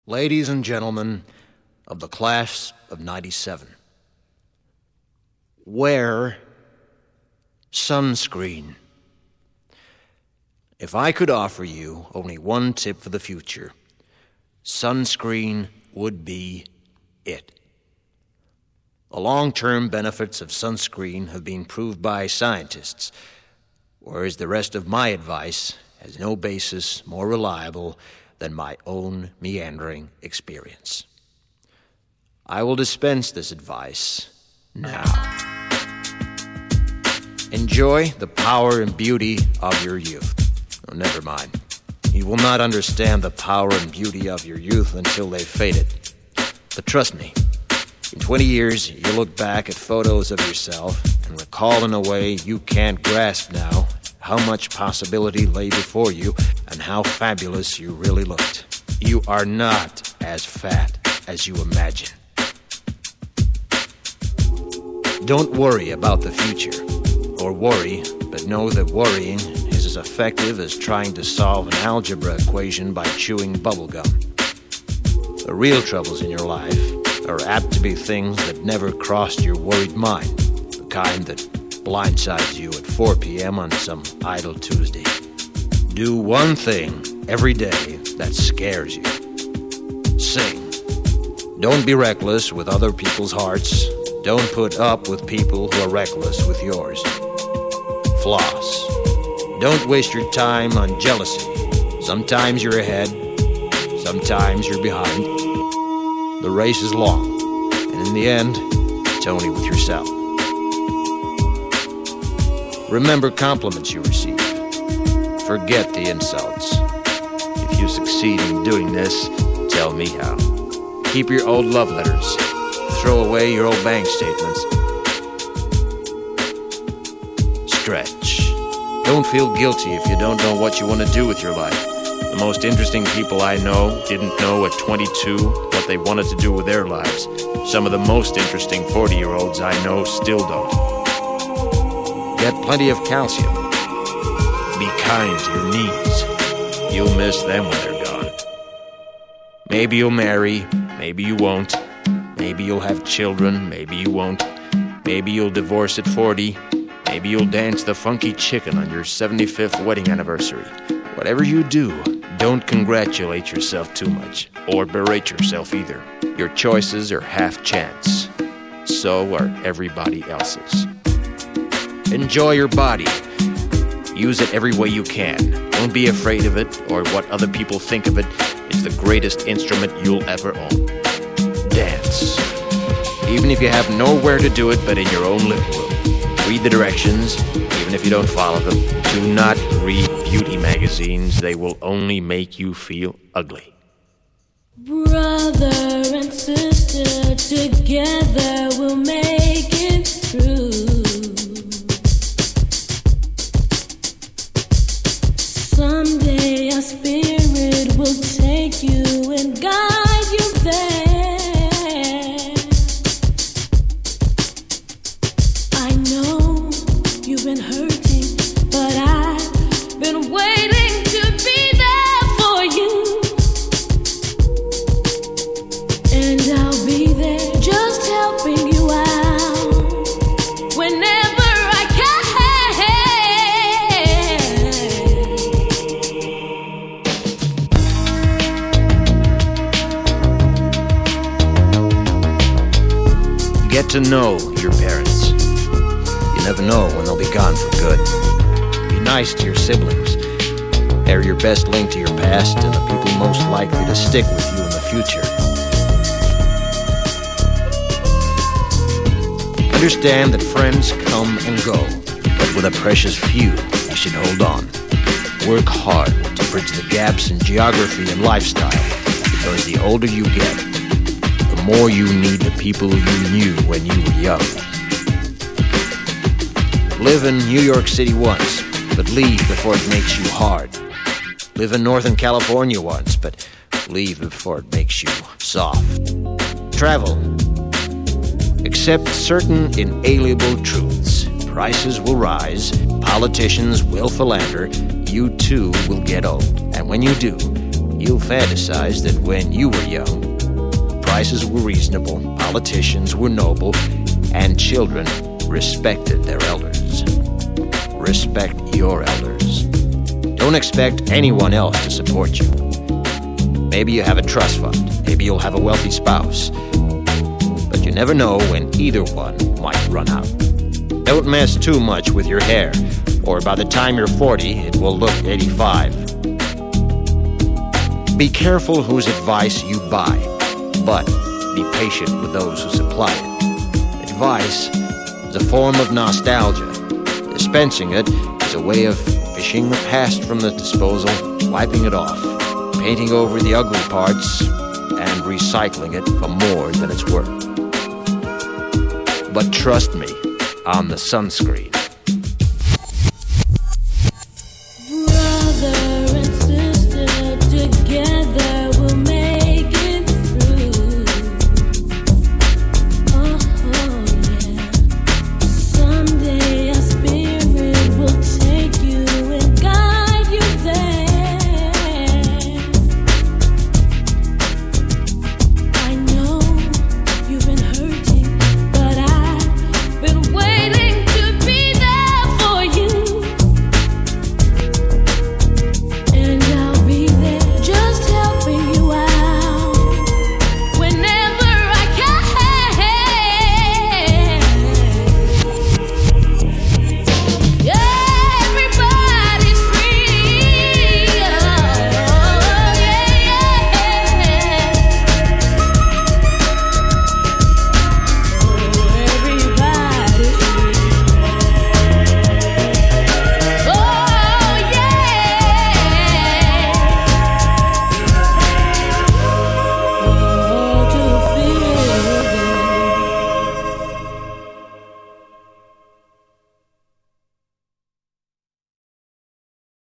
Ladies and gentlemen of the class of 97, wear sunscreen. If I could offer you only one tip for the future, sunscreen would be it. The long-term benefits of sunscreen have been proved by scientists, whereas the rest of my advice has no basis more reliable than my own meandering experience. I will dispense this advice now. Enjoy the power and beauty of your youth. Oh, never mind. You will not understand the power and beauty of your youth until they've faded. But trust me, in 20 years, you'll look back at photos of yourself and recall in a way you can't grasp now how much possibility lay before you and how fabulous you really looked. You are not as fat as you imagine. Don't worry about the future, or worry, but know that worrying is as effective as trying to solve an algebra equation by chewing bubblegum. The real troubles in your life are apt to be things that never crossed your worried mind, the kind that blindsides you at 4 p.m. on some idle Tuesday. Do one thing every day that scares you. Sing. Don't be reckless with other people's hearts. Don't put up with people who are reckless with yours. Floss. Don't waste your time on jealousy. Sometimes you're ahead, sometimes you're behind. The race is long, and in the end, it's only with yourself. Remember compliments you receive. Forget the insults. If you succeed in doing this, tell me how. Keep your old love letters. Throw away your old bank statements. Stretch. Don't feel guilty if you don't know what you want to do with your life. The most interesting people I know didn't know at 22 what they wanted to do with their lives. Some of the most interesting 40-year-olds I know still don't. Get plenty of calcium. Be kind to your knees. You'll miss them when they're gone. Maybe you'll marry, maybe you won't. Maybe you'll have children, maybe you won't. Maybe you'll divorce at 40. Maybe you'll dance the funky chicken on your 75th wedding anniversary. Whatever you do, don't congratulate yourself too much, or berate yourself either. Your choices are half chance. So are everybody else's. Enjoy your body. Use it every way you can. Don't be afraid of it or what other people think of it. It's the greatest instrument you'll ever own. Dance. Even if you have nowhere to do it but in your own living room. Read the directions, even if you don't follow them. Do not read beauty magazines. They will only make you feel ugly. Brother and sister, together we'll make it through. Someday our spirit will take you and guide you there. I know you've been hurting, but I've been waiting to be there for you. And I'll be there just helping you out whenever I can. Get to know your parents. You never know when they'll be gone for good. Be nice to your siblings. They're your best link to your past and the people most likely to stick with you in the future. Understand that friends come and go, but with a precious few, you should hold on. Work hard to bridge the gaps in geography and lifestyle, because the older you get, the more you need the people you knew when you were young. Live in New York City once, but leave before it makes you hard. Live in Northern California once, but leave before it makes you soft. Travel. Accept certain inalienable truths. Prices will rise, politicians will philander, you too will get old. And when you do, you'll fantasize that when you were young, prices were reasonable, politicians were noble, and children respected their elders. Respect your elders. Don't expect anyone else to support you. Maybe you have a trust fund. Maybe you'll have a wealthy spouse. But you never know when either one might run out. Don't mess too much with your hair, or by the time you're 40, it will look 85. Be careful whose advice you buy, but be patient with those who supply it. Advice is a form of nostalgia. Dispensing it is a way of fishing the past from the disposal, wiping it off, painting over the ugly parts, and recycling it for more than it's worth. But trust me on the sunscreen.